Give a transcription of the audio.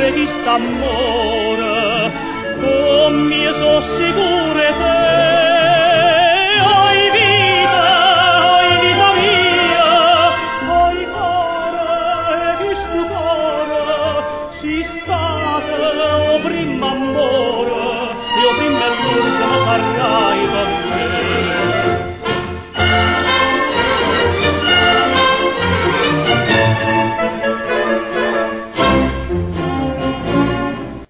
d'amore, come so sicure te. Oi vita mia, oi cuore, questo cuore, si state o prima amore, io prima il cuore se ne farai.